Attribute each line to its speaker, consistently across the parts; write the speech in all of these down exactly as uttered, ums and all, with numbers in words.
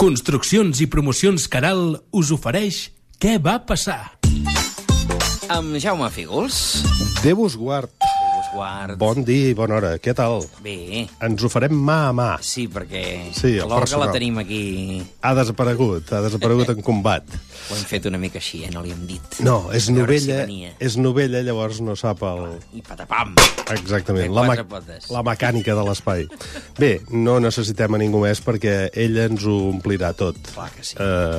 Speaker 1: Construccions i Promocions Caral us ofereix Què va passar?
Speaker 2: Amb Jaume Fígols.
Speaker 3: Déu us guard.
Speaker 2: Déu us guard.
Speaker 3: Bon dia i bona hora. Què tal?
Speaker 2: Bé.
Speaker 3: Ens ho farem mà a mà.
Speaker 2: Sí, perquè
Speaker 3: Sí, el
Speaker 2: l'orga
Speaker 3: personal.
Speaker 2: la tenim aquí.
Speaker 3: Ha desaparegut, ha desaparegut en combat.
Speaker 2: Ho hem fet una mica així, eh? No li hem dit.
Speaker 3: No, és
Speaker 2: A veure si
Speaker 3: novella,
Speaker 2: venia.
Speaker 3: és novella, llavors no sap el...
Speaker 2: I patapam.
Speaker 3: Exactament,
Speaker 2: Fer
Speaker 3: la,
Speaker 2: quatre
Speaker 3: ma
Speaker 2: potes.
Speaker 3: la mecànica de l'espai. Bé, no necessitem a ningú més perquè ella ens ho omplirà tot.
Speaker 2: Clar que sí.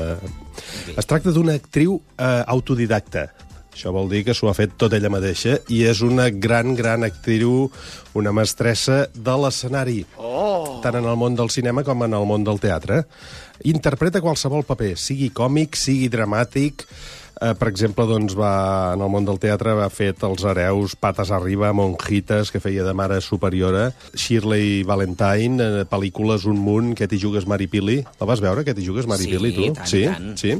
Speaker 3: Uh, es tracta d'una actriu uh, autodidacta. Això vol dir que s'ho ha fet tot ella mateixa i és una gran, gran actriu, una mestressa de l'escenari, oh. tant en el món del cinema com en el món del teatre. Interpreta qualsevol paper, sigui còmic, sigui dramàtic. Eh, per exemple, doncs, va, en el món del teatre va fet Els hereus, Patas arriba, Monjitas, que feia de mare superiora, Shirley Valentine, eh, pel·lícules Un munt, Què t'hi jugues, Maripili. La vas veure, Què t'hi jugues, Maripili,
Speaker 2: Sí,
Speaker 3: tu?
Speaker 2: tant,
Speaker 3: sí,
Speaker 2: tant.
Speaker 3: sí.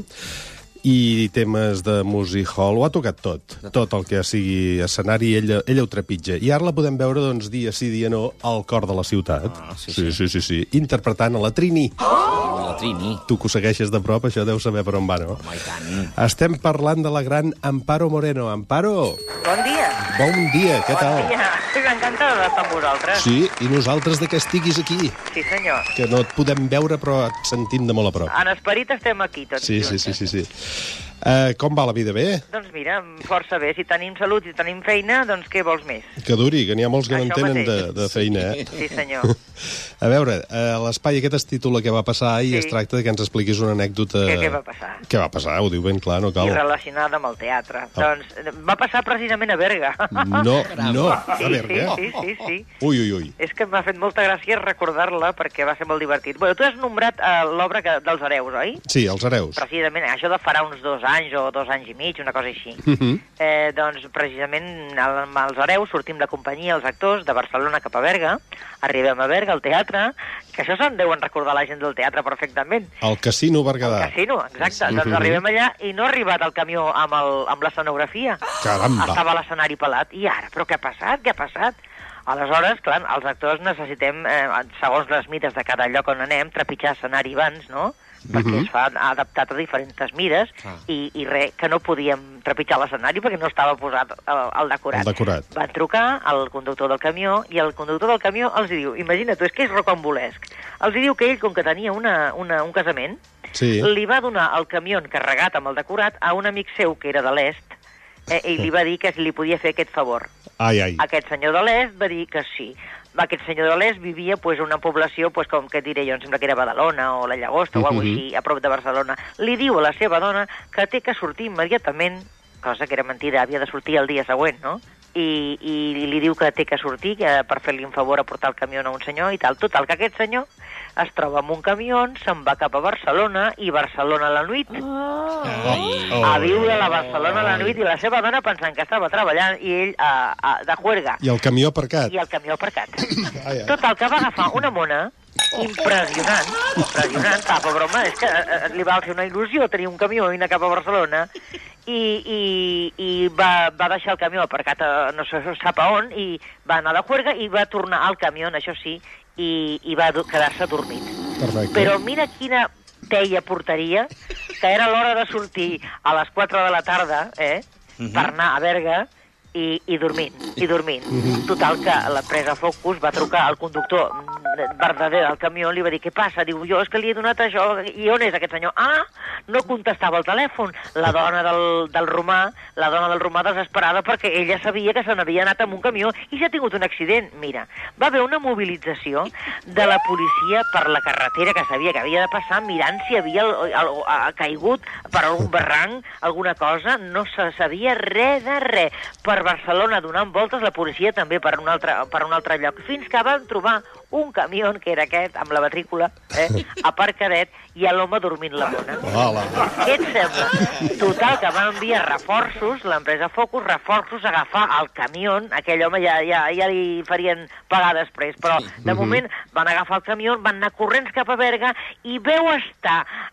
Speaker 3: I temes de music hall, ho ha tocat tot. Tot el que sigui escenari, ella, ella ho trepitja. I ara la podem veure, doncs, dia sí, dia no, al cor de la ciutat.
Speaker 2: Ah, sí,
Speaker 3: sí,
Speaker 2: sí.
Speaker 3: sí, sí, sí. Interpretant a la Trini.
Speaker 2: Oh, la Trini.
Speaker 3: Tu que ho segueixes de prop, això deu saber per on va, no?
Speaker 2: Home, i tant.
Speaker 3: Estem parlant de la gran Amparo Moreno. Amparo,
Speaker 4: Bon dia.
Speaker 3: bon dia, què tal?
Speaker 4: Bon dia. Estic encantada d'estar amb vosaltres.
Speaker 3: Sí, i nosaltres de que estiguis aquí,
Speaker 4: Sí, senyor.
Speaker 3: que no et podem veure però et sentim de molt a prop.
Speaker 4: En esperit estem aquí tots
Speaker 3: Sí, sí,
Speaker 4: junts.
Speaker 3: sí, sí, sí. Uh, com va la vida? Bé?
Speaker 4: Doncs mira, força bé. Si tenim salut i tenim feina, doncs què vols més?
Speaker 3: Que duri, que n'hi ha molts que no en
Speaker 4: Això
Speaker 3: tenen de,
Speaker 4: mateix.
Speaker 3: de feina, eh?
Speaker 4: Sí, senyor.
Speaker 3: A veure, uh, l'espai aquest es titula Què va passar i
Speaker 4: Sí.
Speaker 3: es tracta de que ens expliquis una anècdota...
Speaker 4: Què, què va passar?
Speaker 3: Què va passar? Ho diu ben clar, no cal.
Speaker 4: I relacionada amb el teatre.
Speaker 3: Oh.
Speaker 4: Doncs va passar precisament a Berga.
Speaker 3: No, no, a
Speaker 4: Sí,
Speaker 3: veure,
Speaker 4: sí, sí, sí, sí.
Speaker 3: Ui, ui, ui.
Speaker 4: És que m'ha fet molta gràcia recordar-la perquè va ser molt divertit. Bueno, tu has nombrat uh, l'obra que- dels hereus, oi?
Speaker 3: Sí, els hereus.
Speaker 4: Precisament, això de farà uns dos anys o dos anys i mig, una cosa així.
Speaker 3: Uh -huh.
Speaker 4: eh, doncs, precisament, al- amb els hereus sortim de companyia, els actors, de Barcelona cap a Berga, arribem a Berga, al teatre, que això se'n deuen recordar la gent del teatre perfectament.
Speaker 3: El Casino Berguedà.
Speaker 4: Casino, exacte.
Speaker 3: Mhm.
Speaker 4: Doncs arribem allà i no ha arribat el camió amb, el, amb l'escenografia.
Speaker 3: Caramba.
Speaker 4: Estava l'escenari pelat. I ara, però què ha passat? Què ha passat? Aleshores, clar, els actors necessitem, eh, segons les mides de cada lloc on anem, trepitjar escenari abans, no? Perquè
Speaker 3: Mhm.
Speaker 4: es fa adaptat a diferents mides
Speaker 2: Ah.
Speaker 4: i, i res, que no podíem trepitjar l'escenari perquè no estava posat el, el decorat.
Speaker 3: El decorat.
Speaker 4: Van trucar al conductor del camió i el conductor del camió els diu, imagina't, és que és rocambolesc, els diu que ell, com que tenia una, una, un casament,
Speaker 3: Sí.
Speaker 4: li va donar el camió carregat amb el decorat a un amic seu que era de l'est eh, i li va dir que li podia fer aquest favor.
Speaker 3: Ai, ai.
Speaker 4: Aquest senyor de l'est va dir que sí. Aquest senyor de l'est vivia pues, en una població, pues, com que diré jo, em sembla que era Badalona o la Llagosta o alguna cosa així, a prop de Barcelona. Li diu a la seva dona que té que sortir immediatament, cosa que era mentida, havia de sortir el dia següent, no? I, i li diu que té que sortir que, per fer-li un favor a portar el camió a un senyor i tal. Total, que aquest senyor es troba amb un camió, se'n va cap a Barcelona i Barcelona a la nit.
Speaker 3: Oh.
Speaker 4: A viure a la Barcelona a la nit i la seva dona pensant que estava treballant i ell a, a, de juerga.
Speaker 3: I el camió aparcat.
Speaker 4: I el camió aparcat.
Speaker 3: Ai, ai.
Speaker 4: Total, que va agafar una mona impressionant, impressionant, clar, però broma, és que eh, li va fer una il·lusió tenir un camió i anar cap a Barcelona, i, i, i va, va deixar el camió aparcat a, no sé sap a on, i va anar de juerga i va tornar al camió, això sí, i, i va do- quedar-se dormit.
Speaker 3: Perfecte.
Speaker 4: Però mira quina teia portaria, que era l'hora de sortir a les quatre de la tarda, eh, per anar a Berga, i, i dormint, i dormint. Total, que l'empresa Focus va trucar al conductor verdader del camió, li va dir, què passa? Diu, jo és que li he donat això, i on és aquest senyor? Ah, no contestava el telèfon. La dona del, del romà, la dona del romà desesperada perquè ella sabia que se n'havia anat amb un camió i s'ha tingut un accident. Mira, va haver una mobilització de la policia per la carretera que sabia que havia de passar mirant si havia el, el, el, caigut per algun barranc, alguna cosa, no se sabia res de res. Per Barcelona donant voltes, la policia també per un altre, per un altre lloc, fins que van trobar un camió, que era aquest, amb la matrícula, eh, aparcadet, i a l'home dormint la mona.
Speaker 3: Hola.
Speaker 4: Què et sembla? Total, que va enviar reforços, l'empresa Focus, reforços a agafar el camió, aquell home ja, ja, ja li farien pagar després, però de moment van agafar el camió, van anar corrents cap a Berga i veu estar a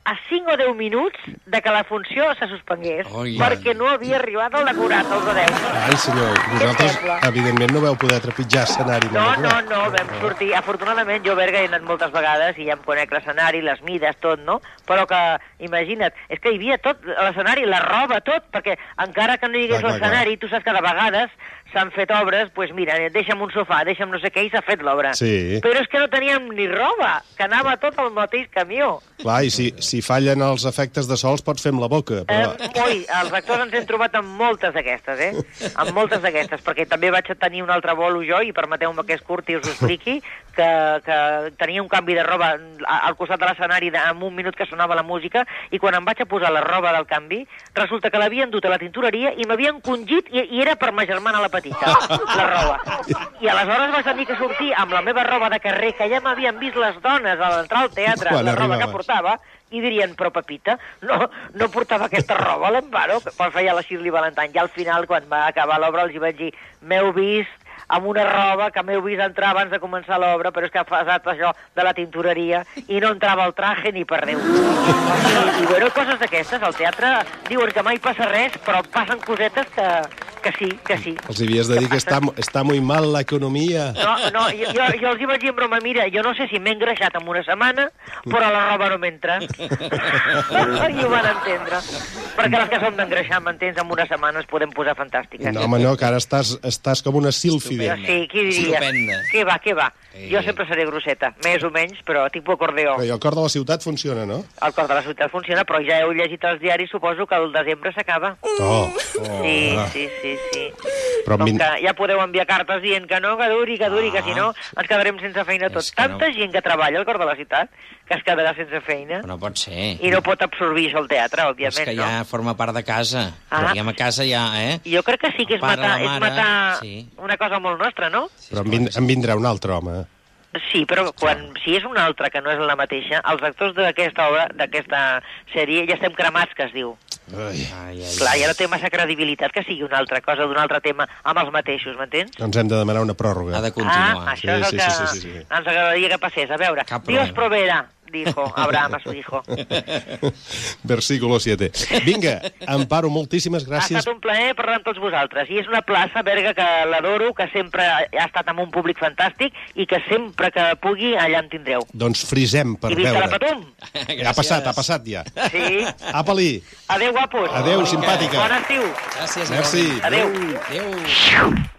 Speaker 4: a cinc o deu minuts de que la funció se suspengués,
Speaker 2: Oi,
Speaker 4: perquè no havia arribat el decorat, els de deu.
Speaker 3: Ai, senyor, vosaltres,
Speaker 4: sembla?
Speaker 3: evidentment, no veu poder trepitjar escenari.
Speaker 4: No,
Speaker 3: molt
Speaker 4: no,
Speaker 3: bé.
Speaker 4: no, vam sortir. Afortunadament, jo a Berga he anat moltes vegades i ja em conec l'escenari, les mides, tot, no? Però que, imagina't, és que hi havia tot, l'escenari, la roba, tot, perquè encara que no hi hagués
Speaker 3: Clar, clar,
Speaker 4: l'escenari, tu saps que de vegades s'han fet obres, doncs pues mira, deixa'm un sofà, deixa'm no sé què, i s'ha fet l'obra.
Speaker 3: Sí.
Speaker 4: Però és que no teníem ni roba, que anava tot al mateix camió.
Speaker 3: Clar, i si, si fallen els efectes de sols pots fer amb la boca. Però...
Speaker 4: Eh, oi, els actors ens hem trobat amb moltes d'aquestes, eh? Amb moltes d'aquestes, perquè també vaig tenir un altre bolo jo, i permeteu-me que és curt i us ho expliqui, que, que tenia un canvi de roba al costat de l'escenari en un minut que sonava la música, i quan em vaig a posar la roba del canvi, resulta que l'havien dut a la tintoreria i m'havien congit, i, i era per ma germana la petita, la roba. I aleshores vaig tenir que sortir amb la meva roba de carrer, que ja m'havien vist les dones a l'entrar al teatre,
Speaker 3: Quan
Speaker 4: la roba
Speaker 3: arribaves.
Speaker 4: que portava, i dirien, però Pepita, no, no portava aquesta roba a l'Emparo, quan feia la Shirley Valentine. I al final, quan va acabar l'obra, els hi vaig dir, m'heu vist amb una roba que m'heu vist entrar abans de començar l'obra, però és que ha passat això de la tintoreria i no entrava el traje ni per Déu. I, i bueno, coses d'aquestes, al teatre diuen que mai passa res, però passen cosetes que, que sí, que sí.
Speaker 3: Els havies de dir que està, està muy mal l'economia.
Speaker 4: No, no, jo, jo, jo els hi vaig dir en broma, mira, jo no sé si m'he engreixat en una setmana, però la roba no m'entra. I ho van entendre. Perquè les que som d'engreixar, m'entens, en una setmana es podem posar fantàstiques.
Speaker 3: No, home, no, que ara estàs, estàs com una sílfide.
Speaker 4: Sí, qui diria?
Speaker 2: Estupenda.
Speaker 4: Què va, què va?
Speaker 2: Eh.
Speaker 4: Jo sempre seré grosseta, més o menys, però tipus acordeó.
Speaker 3: Però i el cor de la ciutat funciona, no?
Speaker 4: El cor de la ciutat funciona, però ja heu llegit els diaris, suposo que el desembre s'acaba.
Speaker 3: Oh,
Speaker 4: Sí,
Speaker 3: ah.
Speaker 4: sí, sí, sí.
Speaker 3: Però
Speaker 4: Com
Speaker 3: min-
Speaker 4: que ja podeu enviar cartes dient que no, que duri, que duri, que si no ens quedarem sense feina tots.
Speaker 2: És que no.
Speaker 4: Tanta gent que treballa al cor de la ciutat que es quedarà sense feina
Speaker 2: Però no pot ser.
Speaker 4: i no pot absorbir això el teatre,
Speaker 2: És
Speaker 4: òbviament,
Speaker 2: que
Speaker 4: no?
Speaker 2: ja forma part de casa.
Speaker 4: Ah.
Speaker 2: Diguem, a casa ja, eh?
Speaker 4: Jo crec que sí que és
Speaker 2: El pare,
Speaker 4: matar,
Speaker 2: la
Speaker 4: és
Speaker 2: mare,
Speaker 4: matar
Speaker 2: sí.
Speaker 4: una cosa molt nostra, no?
Speaker 3: Però en, vin en vindrà un altre home.
Speaker 4: Sí, però quan, si és una altra que no és la mateixa, els actors d'aquesta obra, d'aquesta sèrie, ja estem cremats, que es diu.
Speaker 3: Ai,
Speaker 2: Ai, ai,
Speaker 4: Clar, ja no té massa credibilitat que sigui una altra cosa d'un altre tema amb els mateixos, m'entens?
Speaker 3: doncs hem de demanar una pròrroga.
Speaker 2: Ha de
Speaker 4: Ah,
Speaker 2: continuar.
Speaker 4: això és
Speaker 3: Sí,
Speaker 4: el
Speaker 3: sí,
Speaker 4: que
Speaker 3: sí, sí, sí, sí.
Speaker 4: ens agradaria que passés. A veure,
Speaker 2: Cap
Speaker 4: Dios
Speaker 2: problema.
Speaker 4: proveerá, dijo Abraham a su hijo.
Speaker 3: Versículo siete. Vinga, Amparo, moltíssimes
Speaker 4: Ha
Speaker 3: gràcies.
Speaker 4: estat un plaer parlar amb tots vosaltres. I és una plaça, Berga, que l'adoro, que sempre ha estat amb un públic fantàstic i que sempre que pugui allà em tindreu.
Speaker 3: Doncs frisem per
Speaker 4: I visca la
Speaker 3: veure.
Speaker 4: Patum!
Speaker 3: Ja ha passat, ha passat ja.
Speaker 4: Sí.
Speaker 3: Apa-li.
Speaker 4: Adéu, guapos.
Speaker 3: Adéu, simpàtica.
Speaker 4: Bon estiu.
Speaker 2: Gràcies.
Speaker 3: Merci.
Speaker 2: igualment.
Speaker 4: Adéu.
Speaker 2: Adéu.